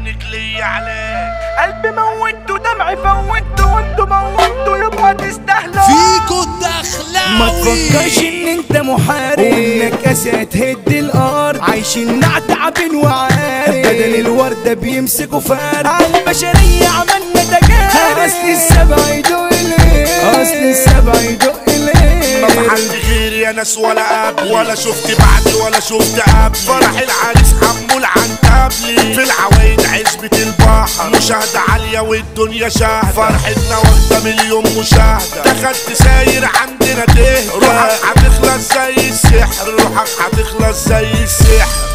عينك ليا عليك. قلبي موتوا دمعي فوتوا وانتوا موتوا يبقى تستاهلوا. فيكو الدخلاوي ما تفكرش ان انت محارب وانك اسى تهد الارض. عايشين تعبين وعارف بدل الوردة بيمسكوا فارق. عالبشرية عملنا تجارب. اصل السبع يدق ليه ما في حد غيري يا ناس ولا قبلي، ولا شفت بعدي ولا شفت قبلي. فرح العريس حمول عن قبلي، في العوايد عزبة البحر مشاهدة عالية والدنيا شاهدة. فرحتنا واخدة مليون مشاهدة. دخلت ساير عندنا تهدى. روحك هتخلص زي السحر، روحك هتخلص زي السحر.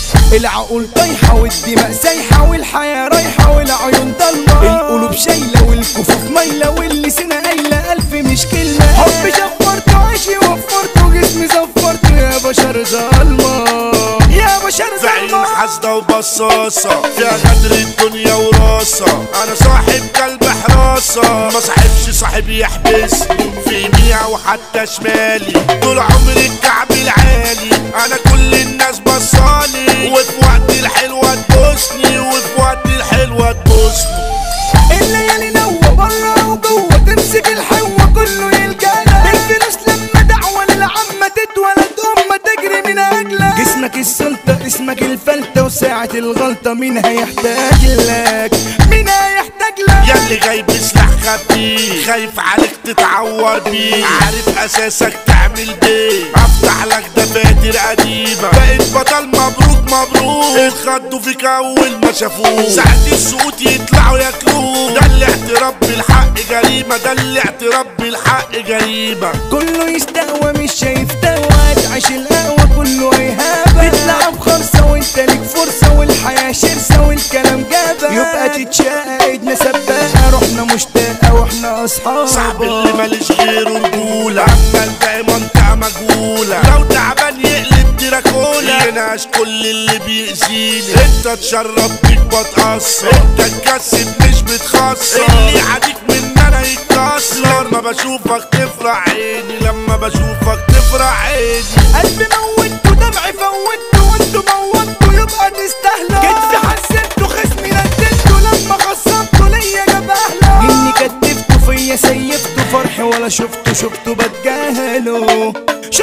العقول طايحة والدماء سايحة والحياة رايحة والعيون ضلمة. القلوب شايلة والكفوف مايلة واللسانة قايلة ألف مش كلمة. حب شفرته عيشي وفرته جسمي زفرته يا بشر ظلمة يا بشر ظلمة. عين حاسدة وبصاصة فيها غدر الدنيا وراسة. أنا صاحب كلب حراسة، ما صاحبش صاحب يحبسني في يميني وحتى شمالي. طول عمري الكعب العالي، أنا كل الناس بصاني. وفي وقت الحلوة تبوسني، وفي وقت الحلوة تبوسني. الليالي نوة برا وجوه تمسك الحوة كله يلقانا. الفلوس لما دعوة للعمة تتولد أمة تجري من أجلك. جسمك السلطة اسمك الفلتة، وساعة الغلطة مين هيحتاج لك؟ مين هيحتاج لك؟ ياللي جايب سلاح خبيه، خايف عليك تتعور بيه. عارف اساسك تعمل بيه، افتح لك دفاتر قديمة. بقيت بطل مبروك مبروك، اتخضوا فيك اول ما شافوك. ساعة السقوط يطلعوا ياكلوك. ده الاعتراف بالحق جريمة، ده الاعتراف بالحق جريمة. كله يستقوى مش شايف تقوى، تعيش القهوة كله هيهابة. تطلع بخرصة وانت ليك فرصة، والحياة شرسة والكلام جابة. يبقى تتشاقى ايدنا سباقة، روحنا مشتاقة واحنا اصحاب. صاحب اللي ماليش غيره رجولة، اما الباقي منطقة مجهولة. لو تعبان يقلب دراكولا، يناقش كل اللي بيأذيني. انت تشرب بيك بتقصر، انت تكسب مش بتخسر. اللي يعاديك من انا يتكسر. لما بشوفك تفرح عيني، لما بشوفك تفرح عيني. قلبي موتوا دمعي فوتوا وانتوا موتوا يبقى تستاهلوا. كتفي حسبته خصمي ندلته، لما خصمته ليا جاب اهله. اني كتفته فيا سيفته، فرحي ولا شفته بتجاهله.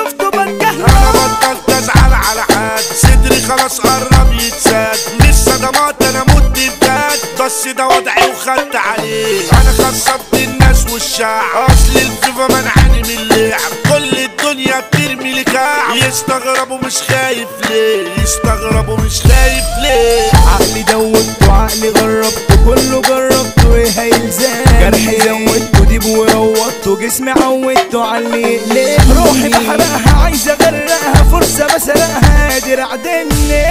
انا بطلت ازعل على حد، صدري خلاص قرب يتسد. مش صدمات انا مت بجد، بس ده وضعي وخدت عليه. انا خصبت الناس والشعب، اصل الفيفا منعني من اللعب. كل الدنيا بترمي لي كعب، يستغربوا مش خايف ليه، يستغربوا مش خايف ليه. عقلي دوبته عقلي غربته، كله جربته ايه هيلزم. جرحي زودته ديب وروضته، جسمي عودته علي يقلب. روحي بحرقها عايزة اغرقها، فرصة بسرقها قادر اعدمني.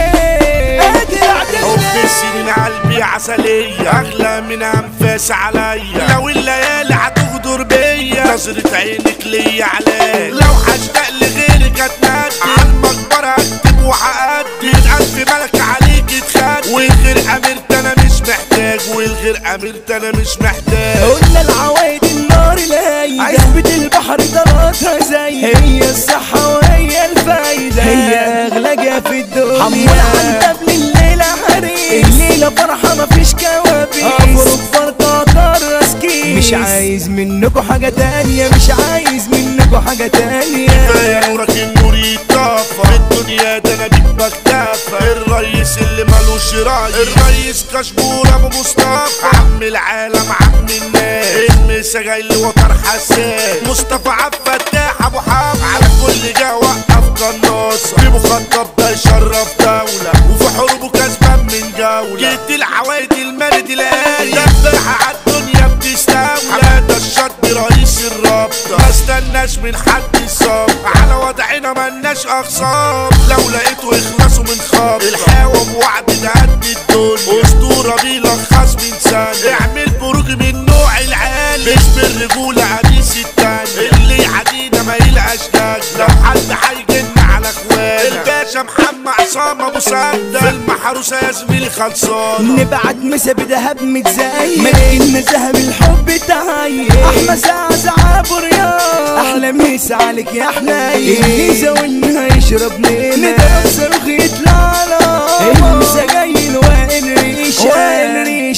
حب السنين قلبي عسلية، اغلى من انفاس عليا. لو الليالي هتغدر بيا، نظرة عينك ليا عليا. لو هشتاق لغيرك اتندي، عالمقبرة هكتب وهأدي. ألف ملك عليك اتخد، والغير اميرت انا مش محتاج، والغير اميرت انا مش محتاج. قلنا العوايد النار لايدة، عزبة البحر ضراتها زي هي الصحة وهي الفايدة. هي اغلى جا في الدنيا، حمول عن قبل الليلة حريق. الليلة فرحة مفيش كوابيس، افرق فرقة كرس كيس. مش عايز منكوا حاجة تانية، مش عايز منكوا حاجة تانية. كفاية نورك النور يطفى، في الدنيا ده انا بيك بكتفى. الرئيس اللي مالوش رأي، الرئيس كشبور ابو مصطفى. عم العالم عم الناس، المسا جاي لوتر حساس. مصطفى عبد الفتاح ابو حاب، على كل جا وقف قناصة. في مخطط ده يشرف دولة، وفي حروبه كسبان من جولة. جيت العوايد المرد الآية، دبرها عالدنيا بتستولى. حمادة الشط رئيس الرابطة، ما استناش من حد يصاب. على وضعنا ملناش اخصام، لو لقيته يخلصوا من خاب. الحاوة بوعد ده قد الدنيا، اسطورة بيلخص من ثانية. اعمل بروج من نوع العالي، مش بالرجولة قميص التاني. اللي يعدينا ما يلقاش نجلة، لو حد هيجن على اخوانا. الباشا محمد عصام ابو سعد، في المحروسة يا زميلي خلصانة. نبعت مسا بدهب متزايد، ملكنا ذهب الحب تعايد. احمى ساعة بريان، احلى مسا عليك يا حنين. الميزة والنها يشرب منها، نضرب صاروخ يطلع له. المسا جاي الوائل ريشة.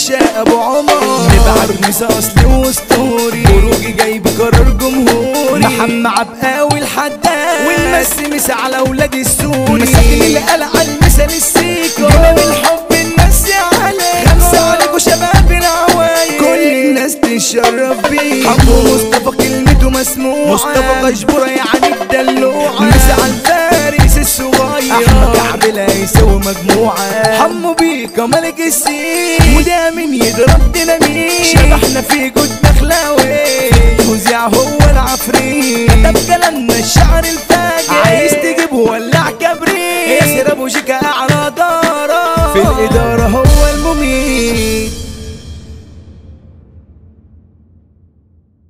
عشاق ابو عمر نبعت مسا اصلي واسطوري خروجي جاي بقرار جمهوري محمد عبقاوي الحداد والمس على ولاد السوري مساكن القلعه المثل السيكو جناب الحب الناس يا علي خمسه عليكوا شباب العوايد كل الناس تشرف بيه حمو مصطفى كلمته مسموعه مصطفى غشبوره يعني الدلوعه مسا على الفارس الصغير احمد كعب هيساوي مجموعه حمو بيكا ملك السين وده مين يضرب ديناميت شبحنا في جود بخلاوي وزيع هو العفريت كتب كلامنا الشعر الفاجر عايز تجيبه ولع كبريت ياسر ابو شيكا اعلى دارة في الاداره